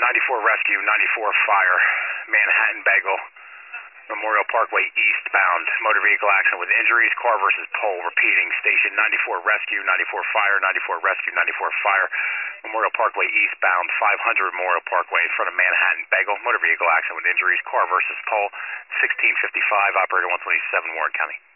94 Rescue, 94 Fire, Manhattan Bagel, Memorial Parkway eastbound. Motor vehicle accident with injuries, car versus pole. Repeating, station 94 Rescue, 94 Fire, 94 Rescue, 94 Fire, Memorial Parkway eastbound, 500 Memorial Parkway in front of Manhattan Bagel. Motor vehicle accident with injuries, car versus pole, 1655, operator 127, Warren County.